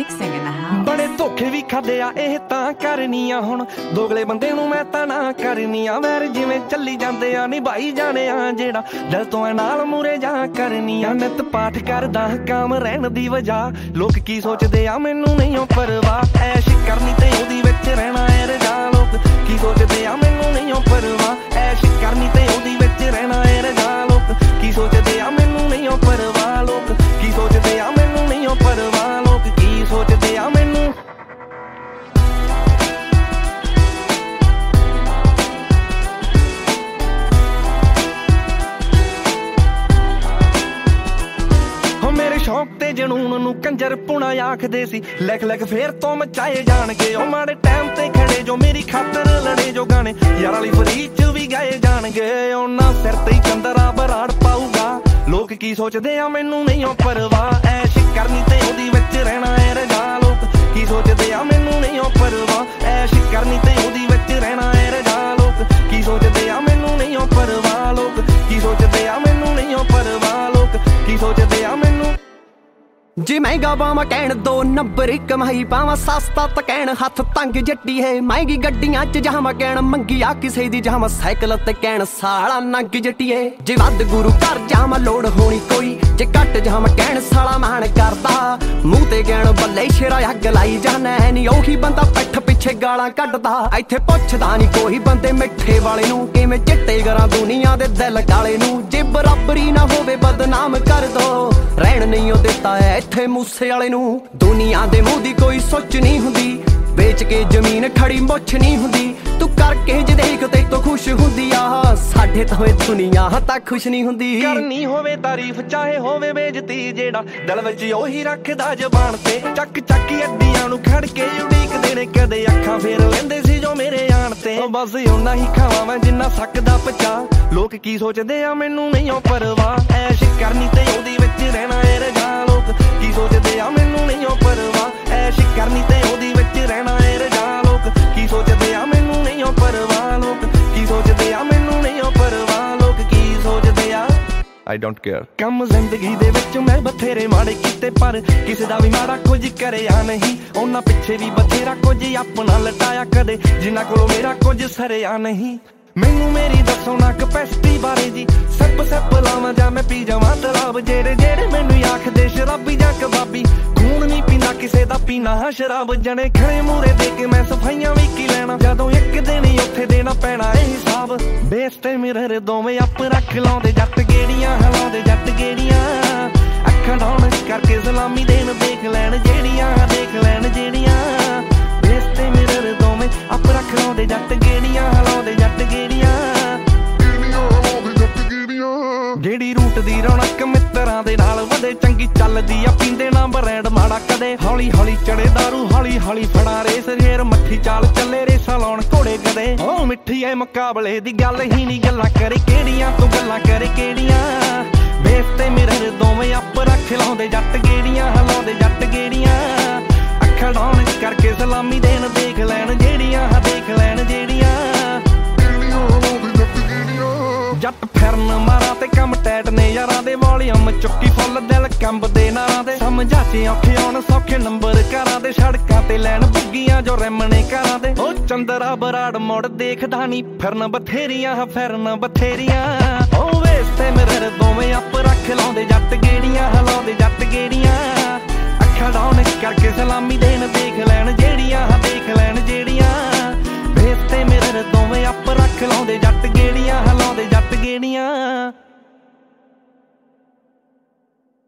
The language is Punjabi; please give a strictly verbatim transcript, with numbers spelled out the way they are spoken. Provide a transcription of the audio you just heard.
mixing in the house. बड़े धोखे भी खादे आ ਇਹ ਤਾਂ ਕਰਨੀਆਂ ਹੁਣ ਦੋਗਲੇ ਬੰਦੇ ਨੂੰ ਮੈਂ ਤਾਂ ਨਾ ਕਰਨੀਆਂ ਵੈਰ ਜਿਵੇਂ ਚੱਲੀ ਜਾਂਦੇ ਆ ਨਿਭਾਈ ਜਾਣੇ ਆ ਜਿਹੜਾ ਦਿਲ ਤੋਂ ਨਾਲ ਮੂਰੇ ਜਾ ਕਰਨੀਆਂ ਨਿਤ ਪਾਠ ਕਰਦਾ ਕਾਮ ਰਹਿਣ ਦੀ ਵਜ੍ਹਾ ਲੋਕ ਕੀ ਸੋਚਦੇ ਆ ਮੈਨੂੰ ਨਹੀਂ ਓ ਪਰਵਾਹ ਐਸ਼ ਕਰਨੀ ਤੇ ਉਹਦੀ ਵਿੱਚ ਰਹਿਣਾ ਏ ਰਜਾ ਲੋਕ ਕੀ ਸੋਚਦੇ ਆ ਮੈਨੂੰ ਨਹੀਂ ਓ ਪਰਵਾਹ ਐਸ਼ ਕਰਨੀ ਤੇ ਉਹਦੀ ਵਿੱਚ ਰਹਿਣਾ ਏ ਰਜਾ ਲੋਕ ਕੀ ਸੋਚਦੇ ਆ ਮੈਨੂੰ ਨਹੀਂ ਓ ਪਰਵਾਹ ਲੋਕ ਕੀ ਸੋਚਦੇ ਆ ਮੈਨੂੰ ਨਹੀਂ ਓ ਪਰਵਾਹ ਲੋਕ ਕੀ ਸੋਚਦੇ ਆ ਮੈਨੂੰ ਸ਼ੌਕ ਤੇ ਜਨੂਨ ਨੂੰ ਕੰਜਰ ਪੁਣਾ ਆਖਦੇ ਸੀ ਲਿਖ ਲਿਖ ਫੇਰ ਤੋਂ ਮਚਾਏ ਜਾਣਗੇ ਉਹ ਮਾੜੇ ਟਾਈਮ ਤੇ ਖੜੇ ਜੋ ਮੇਰੀ ਖਾਤਰ ਲੜੇ ਜੋ ਗਾਣੇ ਯਾਰ ਵਾਲੀ ਫਰੀ ਚ ਵੀ ਗਾਏ ਜਾਣਗੇ ਉਹਨਾਂ ਸਿਰ ਤੇ ਚੰਦਰਾ ਬਰਾੜ ਪਾਊਗਾ ਲੋਕ ਕੀ ਸੋਚਦੇ ਆ ਮੈਨੂੰ ਨਹੀਂ ਓ ਪਰਵਾਹ ਐਸ਼ ਕਰਨੀ ਤੇ ਉਹਦੀ ਵਿੱਚ ਰਹਿਣਾ ਏ ਰਜਾ ਲੋਕ ਕੀ ਸੋਚਦੇ ਆ ਮੈਨੂੰ ਨਹੀਂ ਓ ਪਰਵਾਹ ਐਸ਼ ਕਰਨੀ ਤੇ ਉਹਦੀ ਵਿੱਚ ਰਹਿਣਾ ਏ ਰਜਾ ਲੋਕ ਕੀ ਸੋਚਦੇ ਆ ਮੈਨੂੰ ਨਹੀਂ ਓ ਪਰਵਾਹ ਲੋਕ ਕੀ ਸੋਚਦੇ ਆ ਮੈਨੂੰ ਨਹੀਂ ਓ ਪਰਵਾਹ ਲੋਕ ਕੀ ਸੋਚਦੇ ਆ ਮੈਨੂੰ ਜੇ ਮਹਿੰਗਾ ਪਾਵਾਂ ਕਹਿਣ ਦੋ ਨੰਬਰ ਕਮਾਈ ਪਾਵਾਂ ਸਸਤਾ ਤਾਂ ਕਹਿਣ ਹੱਥ ਤੰਗ ਜੱਟੀ ਹੈ ਮਹਿੰਗੀ ਗੱਡੀਆਂ ਚ ਜਾਵਾਂ ਕਹਿਣ ਮੰਗੀ ਆ ਕਿਸੇ ਦੀ ਜਾਵਾਂ ਸਾਈਕਲ ਤੇ ਕਹਿਣ ਸਾਲਾ ਨੰਗ ਜੱਟੀਏ ਜੇ ਵੱਧ ਗੁਰੂ ਘਰ ਜਾਵਾਂ ਲੋੜ ਹੋਣੀ ਕੋਈ ਜੇ ਘੱਟ ਜਾਵਾਂ ਕਹਿਣ ਸਾਲਾ ਮਾਣ ਕਰਦਾ ਮੂੰਹ ਤੇ ਕਹਿਣ ਬੱਲੇ ਸ਼ੇਰਾ ਅੱਗ ਲਾਈ ਜਾਣਾ ਨੀ ਉਹੀ ਬੰਦਾ ਪਿੱਠ ਪਿੱਛੇ ਗਾਲਾਂ ਕੱਢਦਾ ਇੱਥੇ ਪੁੱਛਦਾ ਨਹੀਂ ਕੋਈ ਬੰਦੇ ਮਿੱਠੇ ਵਾਲੇ ਨੂੰ ਕਿਵੇਂ ਚਿੱਟੇ ਕਰਾਂ ਦੁਨੀਆ ਦੇ ਦਿਲ ਕਾਲੇ ਨੂੰ ਜੇ ਬਰਾਬਰੀ ਨਾ ਹੋਵੇ ਬਦਨਾਮ ਕਰ ਦੋ ਰਹਿਣ ਨਹੀਂ ਉਹ ਦਿੱਤਾ ਹੈ ਇੱਥੇ ਮੂਸੇ ਵਾਲੇ ਨੂੰ ਦੁਨੀਆ ਦੇ ਮੂੰਹ ਦੀ ਕੋਈ ਸੋਚ ਨਹੀਂ ਹੁੰਦੀ ਵੇਚ ਕੇ ਜ਼ਮੀਨ ਖੜੀ ਮੁੱਛ ਨਹੀਂ ਹੁੰਦੀ ਤੂੰ ਕਰਕੇ ਜੇ ਦੇਖ ਤੇ ਤੋ ਖੁਸ਼ ਹੁੰਦੀ ਆ ਸਾਡੇ ਤਾਂ ਇਹ ਦੁਨੀਆ ਤਾਂ ਖੁਸ਼ ਨਹੀਂ ਹੁੰਦੀ ਕਰਨੀ ਹੋਵੇ ਤਾਰੀਫ ਚਾਹੇ ਹੋਵੇ ਬੇਇੱਜ਼ਤੀ ਜਿਹੜਾ ਦਿਲ ਵਿੱਚ ਉਹੀ ਰੱਖਦਾ ਜ਼ਬਾਨ ਤੇ ਚੱਕ ਚੱਕ ਅੱਡੀਆਂ ਨੂੰ ਖੜ ਕੇ ਉਡੀਕਦੇ ਨੇ ਕਦੇ ਅੱਖਾਂ ਫੇਰ ਲੈਂਦੇ ਸੀ ਜੋ ਮੇਰੇ ਆਣ ਤੇ ਬਸ ਉਹਨਾਂ ਹੀ ਖਾਵਾਂ ਮੈਂ ਜਿੰਨਾ ਸਕਦਾ ਪਚਾ ਲੋਕ ਕੀ ਸੋਚਦੇ ਆ ਮੈਨੂੰ ਨਹੀਂ ਓ ਪਰਵਾਹ ਐਸ਼ ਕਰਨੀ ਤੇ ਉਹਦੀ ਵਿੱਚ ਰਹਿਣਾ ਏ ਰਜਾ ਲੋਕ ਕੀ ਸੋਚਦੇ ਆ ਮੈਨੂੰ ਨਹੀਂ ਓ ਪਰਵਾਹ ਐਸ਼ ਕਰਨੀ ਤੇ ਉਹਦੀ ਵਿੱਚ ਰਹਿਣਾ ਏ ਰਜਾ ਲੋਕ ਕੀ ਸੋਚਦੇ ਆ ਮੈਨੂੰ ਨਹੀਂ ਓ ਪਰਵਾਹ ਲੋਕ ਕੀ ਸੋਚਦੇ ਆ ਮੈਨੂੰ ਨਹੀਂ ਓ ਪਰਵਾਹ ਲੋਕ ਕੀ ਸੋਚਦੇ ਆ I don't care ਕੰਮ ਜ਼ਿੰਦਗੀ ਦੇ ਵਿੱਚ ਮੈਂ ਬਥੇਰੇ ਮਾੜੇ ਕੀਤੇ ਪਰ ਕਿਸੇ ਦਾ ਵੀ ਮਾੜਾ ਕੁਝ ਕਰਿਆ ਨਹੀਂ ਉਹਨਾਂ ਪਿੱਛੇ ਵੀ ਬਥੇਰਾ ਕੁਝ ਆਪਣਾ ਲਟਾਇਆ ਕਦੇ ਜਿਨ੍ਹਾਂ ਕੋਲੋਂ ਮੇਰਾ ਕੁਝ ਸਰਿਆ ਨਹੀਂ ਮੈਨੂੰ ਮੇਰੀ ਦੱਸੋ ਨਾ ਕਪੈਸਿਟੀ ਬਾਰੇ ਜੀ ਸੱਪ ਸੱਪ ਲਾਵਾਂ ਜਾਂ ਮੈਂ ਪੀ ਜਾਵਾਂ ਤਲਾਬ ਜਿਹੜੇ ਜਿਹੜੇ ਮੈਨੂੰ ਆਖਦੇ ਸ਼ਰਾਬੀ ਜਾਂ ਕਬਾਬੀ ਖੂਨ ਨਹੀਂ ਪੀਂਦਾ ਕਿਸੇ ਦਾ ਪੀਣਾ ਹਾਂ ਸ਼ਰਾਬ ਜਣੇ ਖੜੇ ਮੂਰੇ ਦੇ ਕੇ ਮੈਂ ਸਫਾਈਆਂ ਵੀ ਕੀ ਲੈਣਾ ਜਦੋਂ ਇੱਕ ਦਿਨ ਹੀ ਉੱਥੇ ਦੇਣਾ ਪੈਣਾ ਇਹ ਹਿਸਾਬ ਬੇਸ ਤੇ ਮਿਰਰ ਦੋਵੇਂ ਆਪ ਰੱਖ ਲਾਉਂਦੇ ਜੱਟ ਗੇੜੀਆਂ ਹਲਾਉਂਦੇ ਜੱਟ ਗੇੜੀਆਂ ਅੱਖਾਂ ਡਾਉਣ ਕਰਕੇ ਸਲਾਮੀ ਦੇਣ ਦੇਖ ਲੈਣ ਜਿਹੜੀਆਂ ਦੇਖ ਲੈਣ ਜਿਹੜੀਆਂ ਬੇਸ ਤੇ ਮਿਰਰ ਦੋਵੇਂ ਆਪ ਰੱਖ ਲਾਉਂਦੇ ਜੱਟ ਗੇੜੀਆਂ ਹਲਾਉਂਦੇ ਜੱਟ ਗੇੜੀਆਂ ਜਿਹੜੀ ਰੂਟ ਦੀ ਰੌਣਕ ਮਿੱਤਰਾਂ ਦੇ ਨਾਲ ਵਧੇ ਚੰਗੀ ਚੱਲਦੀ ਆ ਪੀਂਦੇ ਨਾ ਬਰੈਂਡ ਮਾੜਾ ਕਦੇ ਹੌਲੀ ਹੌਲੀ ਚੜੇ ਦਾਰੂ ਹੌਲੀ ਹੌਲੀ ਫੜਾ ਰੇਸ ਫੇਰ ਮੱਠੀ ਚਾਲ ਚੱਲੇ ਰੇਸਾਂ ਲਾਉਣ ਘੋੜੇ ਕਦੇ ਓ ਮਿੱਠੀ ਐ ਮੁਕਾਬਲੇ ਦੀ ਗੱਲ ਹੀ ਨਹੀਂ ਗੱਲਾਂ ਕਰੇ ਕਿਹੜੀਆਂ ਤੂੰ ਗੱਲਾਂ ਕਰੇ ਕਿਹੜੀਆਂ ਬੇਸ ਤੇ ਮਿਰਰ ਦੋਵੇਂ ਆਪ ਰੱਖ ਲਾਉਂਦੇ ਜੱਟ ਗੇੜੀਆਂ ਹਲਾਉਂਦੇ ਜੱਟ ਗੇੜੀਆਂ ਅੱਖਾਂ ਡਾਉਣ ਕਰਕੇ ਸਲਾਮੀ ਦੇਣ ਦੇਖ ਲੈਣ ਜਿਹੜੀਆਂ ਦੇਖ ਲੈਣ ਜਿਹੜੀਆਂ ਜੱਟ ਫਿਰਨ ਮਾਰਾਂ ਤੇ ਕੰਮ ਟੈਟ ਨੇ ਯਾਰਾਂ ਦੇ ਵੋਲੀਅਮ ਚੁੱਕੀ ਫੁੱਲ ਦਿਲ ਕੰਬਦੇ ਨਾਰਾਂ ਦੇ ਸਮਝਾ ਚ ਔਖੇ ਆਉਣ ਸੌਖੇ ਨੰਬਰ ਘਰਾਂ ਦੇ ਸੜਕਾਂ ਤੇ ਲੈਣ ਬੁੱਗੀਆਂ ਜੋ ਰਿਮਣੇ ਘਰਾਂ ਦੇ ਉਹ ਚੰਦਰਾ ਬਰਾੜ ਮੁੜ ਦੇਖਦਾ ਨਹੀਂ ਫਿਰਨ ਬਥੇਰੀਆਂ ਫਿਰਨ ਬਥੇਰੀਆਂ ਉਹ ਵੇਸ ਤੇ ਮਿਰਰ ਦੋਵੇਂ ਆਪ ਰੱਖ ਲਾਉਂਦੇ ਜੱਟ ਗੇੜੀਆਂ ਹਲਾਉਂਦੇ ਜੱਟ ਗੇੜੀਆਂ ਅੱਖਾਂ ਡਾਉਣ ਕਰਕੇ ਸਲਾਮੀ ਦੇਣ ਦੇ